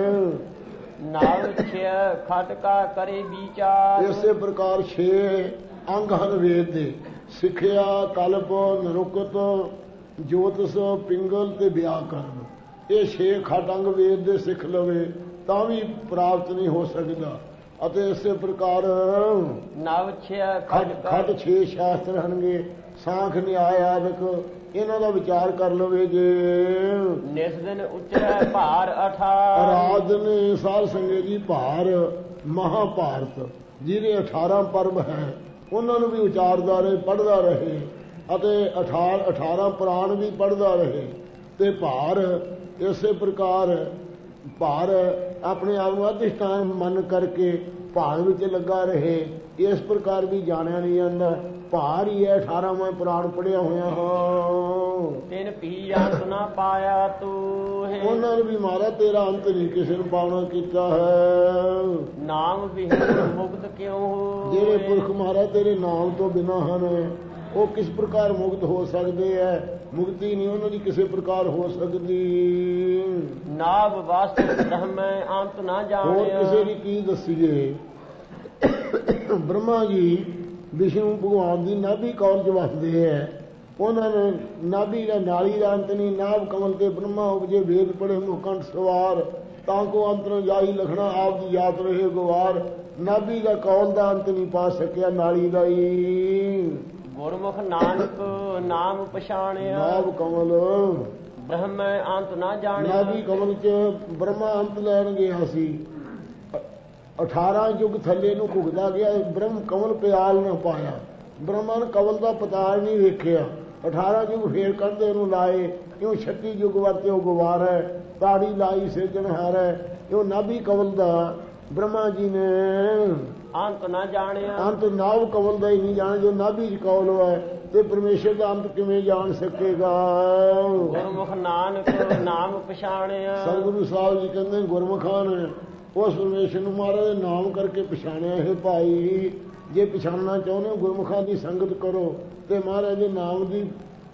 ਨਾਵ ਛਿਅ ਖਟ ਕਾ ਕਰੇ ਵਿਚਾਰ, ਇਸੇ ਪ੍ਰਕਾਰ 6 ਅੰਗ ਹਨ ਵੇਦ ਦੇ, ਸਿੱਖਿਆ, ਕਲਪ, ਨਿਰੁਕਤ, ਜੋਤਿਸ, ਪਿੰਗਲ ਤੇ ਵਿਆਕਰਨ। ਇਹ 6 ਖਟ ਅੰਗ ਵੇਦ ਦੇ ਸਿੱਖ ਲਵੇ ਤਾਂ ਵੀ ਪ੍ਰਾਪਤ ਨਹੀਂ ਹੋ ਸਕਦਾ। ਅਤੇ ਇਸੇ ਪ੍ਰਕਾਰ ਨਵ ਛਿਅ ਖਟ 6 ਸ਼ਾਸਤਰ ਹਨਗੇ, ਸਾਖ ਨਿਆਇ ਆਦਿਕ, ਇਹਨਾਂ ਦਾ ਵਿਚਾਰ ਕਰ ਲਵੇ ਜੇ। ਨਿਸ ਦਿਨ ਉਚਰੈ ਭਾਰ 18, ਰਾਤ ਨੇ ਸਾਧ ਸੰਗਤ ਜੀ ਭਾਰ ਮਹਾਭਾਰਤ ਜਿਹਦੇ 18 ਪਰਬ ਹੈ ਉਹਨਾਂ ਨੂੰ ਵੀ ਉਚਾਰਦਾ ਰਹੇ, ਪੜ੍ਹਦਾ ਰਹੇ, ਅਤੇ 18 ਪੁਰਾਣ ਵੀ ਪੜ੍ਹਦਾ ਰਹੇ। ਤੇ ਭਾਰ ਇਸੇ ਪ੍ਰਕਾਰ ਭਾਰ ਆਪਣੇ ਆਪ ਨੂੰ ਅਧਿਸ਼ਠਾਨ ਮੰਨ ਕਰਕੇ ਭਾਰ ਵਿੱਚ ਲੱਗਾ ਰਹੇ। ਇਸ ਪ੍ਰਕਾਰ ਵੀ ਜਾਣਿਆ ਨਹੀਂ ਜਾਂਦਾ, ਭਾਰ ਹੀ ਹੈ 18 ਮੈਂ ਪੁਰਾਣ ਪੜ੍ਹਿਆ ਹੋਇਆ ਹਾਂ। ਤਿਨ ਪੀ ਅੰਤ ਨਾ ਪਾਇਆ ਤੂੰ ਹੈ, ਉਹਨਾਂ ਨੇ ਵੀ ਮਾਰਾ ਤੇਰਾ ਅੰਤ ਨਹੀਂ ਕਿਸੇ ਨੂੰ ਪਾਉਣਾ ਕੀਤਾ ਹੈ। ਨਾਮ ਵਿਹੀਨ ਮੁਕਤ ਕਿਉਂ ਹੋ, ਜਿਹੜੇ ਪੁਰਖ ਮਾਰਾ ਤੇਰੇ ਨਾਮ ਤੋਂ ਬਿਨਾਂ ਹਨ ਉਹ ਕਿਸ ਪ੍ਰਕਾਰ ਮੁਕਤ ਹੋ ਸਕਦੇ ਹੈ? ਮੁਕਤੀ ਨਹੀਂ ਉਹਨਾਂ ਦੀ ਕਿਸੇ ਪ੍ਰਕਾਰ ਹੋ ਸਕਦੀ। ਨਾਭ ਵਸਤ ਬ੍ਰਹਮੈ ਅੰਤ ਨਾ ਹੋਰ ਜਾਣਿਆ, ਕਿਸੇ ਦੀ ਕੀ ਦੱਸੀਏ। ਬ੍ਰਹਮਾ ਜੀ ਵਿਸ਼ਨੂੰ ਭਗਵਾਨ ਦੀ ਨਾਭੀ ਕੌਲ ਚ ਵਸਦੇ ਹੈ, ਉਹਨਾਂ ਨੇ ਨਾਭੀ ਦਾ ਨਾਲੀ ਦਾ ਅੰਤ ਨਹੀਂ। ਨਾਭ ਕਮਲ ਤੇ ਬ੍ਰਹਮਾ ਉਪਜੇ, ਵੇਦ ਪੜ੍ਹੇ ਮੁਕੰਠ ਸਵਾਰ, ਤਾਂ ਕੋ ਅੰਤ ਨ ਜਾਈ ਲਖਣਾ ਆਪ ਦੀ ਯਾਤ ਰਹੇ ਗਵਾਰ। ਨਾਭੀ ਦਾ ਕੌਲ ਦਾ ਅੰਤ ਨਹੀਂ ਪਾ ਸਕਿਆ, ਨਾਲੀ ਦਾ ਹੀ। ਗੁਰਮੁਖ ਨਾਨਕ ਨਾਮ ਪਛਾਣਿਆ, ਨਾਭ ਕਮਲ ਬ੍ਰਹਮੈ ਅੰਤ ਨਾ ਜਾਣਿਆ। ਨਾਭੀ ਕਮਲ ਚ ਬ੍ਰਹਮਾ ਅੰਤ ਲੈਣ ਗਿਆ ਸੀ, 18 ਯੁੱਗ ਥੱਲੇ ਨੂੰ ਘੁਗਦਾ ਗਿਆ, ਬ੍ਰਹਮ ਕਮਲ ਪਿਆਲ ਨਾ ਪਾਇਆ। ਬ੍ਰਹਮਾ ਨੇ ਕਮਲ ਦਾ ਪਤਾਲ ਨਹੀਂ ਵੇਖਿਆ, 18 ਯੁੱਗ ਫੇਰ ਕੱਢਦੇ ਉਹਨੂੰ ਲਾਏ। ਕਿਉਂ 36 ਯੁੱਗ ਵਰਤੇ ਉਹ ਗਵਾਰ ਹੈ, ਤਾੜੀ ਲਾਈ ਸਿਰਜਣਹਾਰ ਹੈ। ਇਹ ਨਾਭੀ ਕਮਲ ਦਾ ਬ੍ਰਹਮਾ ਜੀ ਨੇ ਅੰਤ ਨਾ ਜਾਣਿਆ, ਅੰਤ ਨਾਭ ਕਮਲ ਦਾ ਹੀ ਨਹੀਂ ਜਾਣ। ਜੋ ਨਾਭੀ ਚ ਕੌਲ ਹੈ ਤੇ ਪਰਮੇਸ਼ਰ ਦਾ ਅੰਤ ਕਿਵੇਂ ਜਾਣ ਸਕੇਗਾ? ਗੁਰਮੁਖ ਨਾਨਕ ਨਾਮ ਪਛਾਣਿਆ। ਸਤਿਗੁਰੂ ਸਾਹਿਬ ਜੀ ਕਹਿੰਦੇ ਗੁਰਮੁਖਾਂ ਨੇ ਉਸ ਪਰਮੇਸ਼ਰ ਨੂੰ ਮਹਾਰਾਜ ਦੇ ਨਾਮ ਕਰਕੇ ਪਛਾਣਿਆ ਹੈ। ਭਾਈ ਜੇ ਪਛਾਣਨਾ ਚਾਹੁੰਦੇ ਹੋ ਗੁਰਮੁਖਾਂ ਦੀ ਸੰਗਤ ਕਰੋ ਤੇ ਮਹਾਰਾਜ ਦੇ ਨਾਮ ਦੀ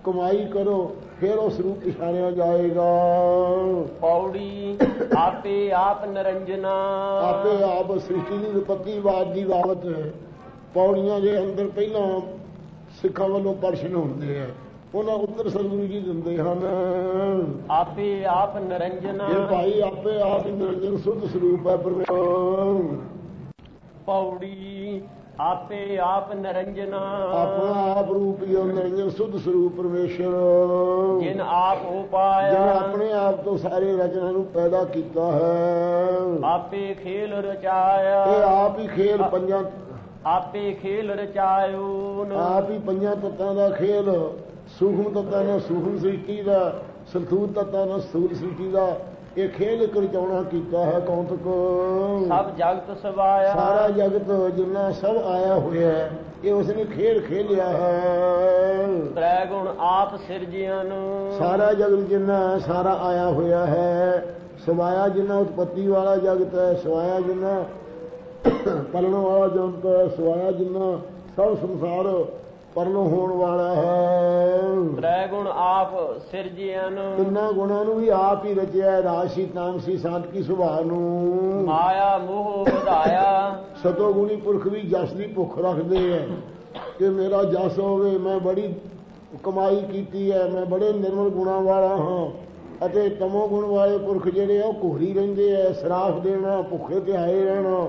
ਕਮਾਈ ਕਰੋ, ਫਿਰ ਉਸ ਨੂੰ ਪਛਾਣਿਆ ਜਾਏਗਾ। ਪੌੜੀ ਆਪੇ ਆਪ ਨਿਰੰਜਨਾ। ਆਪੇ ਆਪ ਸ੍ਰਿਸ਼ਟੀ ਦੀ ਉਤਪੱਤੀਵਾਦ ਦੀ ਬਾਬਤ ਪੌੜੀਆਂ ਦੇ ਅੰਦਰ ਪਹਿਲਾਂ ਸਿੱਖਾਂ ਵੱਲੋਂ ਪ੍ਰਸ਼ਨ ਹੁੰਦੇ ਆ, ਉਹਨਾਂ ਉੱਤਰ ਸਤਿਗੁਰੂ ਜੀ ਦਿੰਦੇ ਹਨ। ਆਪੇ ਆਪ ਨਿਰੰਜਨਾ। ਇਹ ਭਾਈ ਆਪੇ ਆਪ ਨਿਰੰਜਨ ਸੁੱਧ ਸਰੂਪ ਹੈ ਪਰਮੇਸ਼ਰ। ਪੌੜੀ ਆਪੇ ਆਪ ਨਿਰੰਜਨਾ। ਆਪਣਾ ਆਪ ਰੂਪ ਹੀ ਨਿਰੰਜਨ ਸੁੱਧ ਸਰੂਪ ਪਰਮੇਸ਼ਰ, ਜਿਨ ਆਪ ਉਪਾਇਆ। ਜਿਹਨੇ ਆਪਣੇ ਆਪ ਤੋਂ ਸਾਰੇ ਰਚਨਾ ਨੂੰ ਪੈਦਾ ਕੀਤਾ ਹੈ। ਆਪੇ ਖੇਲ ਰਚਾਇਆ। ਇਹ ਆਪ ਹੀ ਖੇਲ ਪੰਜਾਂ, ਆਪੇ ਖੇਲ ਰਚਾਇਓ। ਆਪ ਹੀ ਪੰਜਾਂ ਤੱਤਾਂ ਦਾ ਖੇਲ, ਸੂਖਮ ਤੱਤਾਂ ਨਾਲ ਸੂਖਮ ਸ੍ਰਿਸ਼ਟੀ ਦਾ, ਸਥੂਲ ਤੱਤਾਂ ਨਾਲ ਸਥੂਲ ਸ੍ਰਿਸ਼ਟੀ ਦਾ ਇਹ ਖੇਲ ਇੱਕ ਰਚਾਉਣਾ ਕੀਤਾ ਹੈ। ਕੌਤਕ ਸਭ ਜਗਤ ਸਵਾਇਆ। ਸਾਰਾ ਜਗਤ ਜਿੰਨਾ ਸਭ ਆਇਆ ਹੋਇਆ ਹੈ, ਇਹ ਉਸਨੇ ਖੇਲ ਖੇਲਿਆ ਹੈ। ਤ੍ਰੈ ਗੁਣ ਆਪ ਸਿਰਜਿਆਨ। ਸਾਰਾ ਜਗਤ ਜਿੰਨਾ ਸਾਰਾ ਆਇਆ ਹੋਇਆ ਹੈ। ਸਵਾਇਆ ਜਿੰਨਾ ਉਤਪੱਤੀ ਵਾਲਾ ਜਗਤ ਹੈ, ਸਵਾਇਆ ਜਿੰਨਾ ਪਲਣ ਵਾਲਾ ਜਗਤ ਹੈ, ਸਵਾਇਆ ਜਿੰਨਾ ਸਭ ਸੰਸਾਰ ਪਰਲੋਂ ਹੋਣ ਵਾਲਾ ਹੈ। ਤ੍ਰੈ ਗੁਣ ਆਪ ਸਿਰਜਿਆਨ। ਤਿੰਨਾਂ ਗੁਣਾਂ ਨੂੰ ਵੀ ਆਪ ਹੀ ਰਚਿਆ, ਰਾਸ਼ੀ ਤਾਮਸੀ ਸਾਤਕੀ ਸੁਭਾਅ ਨੂੰ। ਮਾਇਆ ਮੋਹ ਵਧਾਇਆ। ਸਤੋ ਗੁਣੀ ਪੁਰਖ ਵੀ ਜਸ ਦੀ ਭੁੱਖ ਰੱਖਦੇ ਹੈ ਕਿ ਮੇਰਾ ਜਸ ਹੋਵੇ, ਮੈਂ ਬੜੀ ਕਮਾਈ ਕੀਤੀ ਹੈ, ਮੈਂ ਬੜੇ ਨਿਰਮਲ ਗੁਣਾਂ ਵਾਲਾ ਹਾਂ। ਅਤੇ ਤਮੋ ਗੁਣ ਵਾਲੇ ਪੁਰਖ ਜਿਹੜੇ ਆ ਉਹ ਘੋਰੀ ਰਹਿੰਦੇ ਐ, ਸਰਾਫ ਦੇਣਾ, ਭੁੱਖੇ ਧਿਆਏ ਰਹਿਣਾ।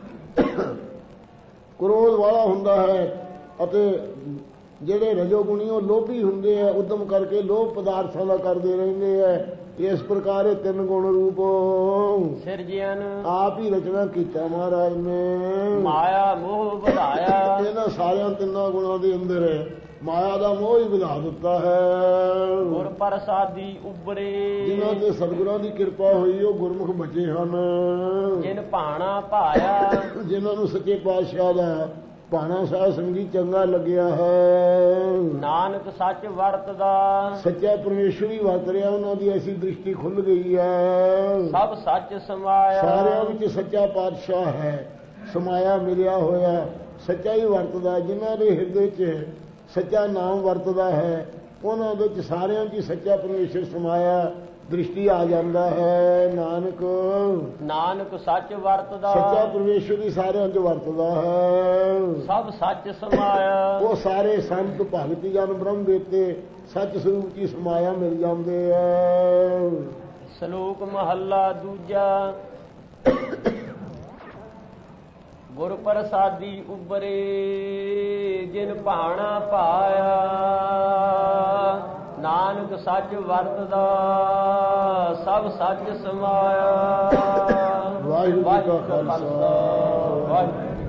ਕ੍ਰੋਧ ਵਾਲਾ ਹੁੰਦਾ ਹੈ। ਅਤੇ ਜਿਹੜੇ ਰਜੋਗੁਣੀ ਉਹ ਲੋਭੀ ਹੁੰਦੇ ਆ, ਉਦਮ ਕਰਕੇ ਲੋਭ ਪਦਾਰਥਾਂ ਦਾ ਕਰਦੇ ਰਹਿੰਦੇ ਆ। ਇਸ ਪ੍ਰਕਾਰ ਇਹ ਤਿੰਨ ਗੁਣ ਰੂਪ ਸਿਰਜਿਆਨ। ਆਪ ਹੀ ਰਚਨਾ ਕੀਤਾ ਮਹਾਰਾਜ ਨੇ। ਮਾਇਆ ਮੋਹ ਵਧਾਇਆ। ਇਹਨਾਂ ਸਾਰਿਆਂ ਤਿੰਨਾਂ ਗੁਣਾਂ ਦੇ ਅੰਦਰ ਮਾਇਆ ਦਾ ਮੋਹ ਹੀ ਵਧਾ ਦਿੱਤਾ ਹੈ। ਗੁਰ ਪ੍ਰਸਾਦੀ ਉਬਰੇ। ਜਿਨ੍ਹਾਂ ਤੇ ਸਤਿਗੁਰਾਂ ਦੀ ਕਿਰਪਾ ਹੋਈ ਉਹ ਗੁਰਮੁਖ ਬਚੇ ਹਨ। ਜਿਨ ਭਾਣਾ ਭਾਇਆ। ਜਿਨ੍ਹਾਂ ਨੂੰ ਸੱਚੇ ਪਾਤਸ਼ਾਹ ਦਾ ਭਾਣਾ ਸਾਧ ਸੰਗੀ ਚੰਗਾ ਲੱਗਿਆ ਹੈ। ਨਾਨਕ ਸੱਚ ਵਰਤਦਾ। ਸੱਚਾ ਪਰਮੇਸ਼ਰ ਹੀ ਵਰਤ ਰਿਹਾ, ਉਹਨਾਂ ਦੀ ਐਸੀ ਦ੍ਰਿਸ਼ਟੀ ਖੁੱਲ ਗਈ ਹੈ। ਸਭ ਸੱਚ ਸਮਾਇਆ। ਸਾਰਿਆਂ ਵਿੱਚ ਸੱਚਾ ਪਾਤਸ਼ਾਹ ਹੈ, ਸਮਾਇਆ ਮਿਲਿਆ ਹੋਇਆ। ਸੱਚਾ ਹੀ ਵਰਤਦਾ। ਜਿਨ੍ਹਾਂ ਦੇ ਹਿਰਦੇ 'ਚ ਸੱਚਾ ਨਾਮ ਵਰਤਦਾ ਹੈ, ਉਹਨਾਂ ਦੇ 'ਚ ਸਾਰਿਆਂ 'ਚ ਸੱਚਾ ਪਰਮੇਸ਼ਰ ਸਮਾਇਆ ਦ੍ਰਿਸ਼ਟੀ ਆ ਜਾਂਦਾ ਹੈ। ਨਾਨਕ ਨਾਨਕ ਸੱਚ ਵਰਤਦਾ। ਸੱਚਾ ਪਰਮੇਸ਼ਰ ਹੀ ਸਾਰਿਆਂ 'ਚ ਵਰਤਦਾ ਹੈ। ਸਭ ਸੱਚ ਸਮਾਇਆ। ਉਹ ਸਾਰੇ ਸੰਤ ਭਗਤ ਜਨ ਬ੍ਰਹਮ ਵੇਤੇ ਸੱਚ ਸਰੂਪ 'ਚ ਸਮਾਇਆ ਮਿਲ ਜਾਂਦੇ ਹੈ। ਸ਼ਲੋਕ ਮਹੱਲਾ ਦੂਜਾ। ਗੁਰ ਪ੍ਰਸਾਦੀ ਉਬਰੇ। ਜਿਨ ਭਾਣਾ ਭਾਇਆ। ਨਾਨਕ ਸੱਚ ਵਰਤਦਾ। ਸਭ ਸੱਚ ਸਮਾਇਆ। ਵਾਹਿਗੁਰੂ ਜੀ ਕਾ ਖਾਲਸਾ। ਵਾਹਿਗੁਰੂ।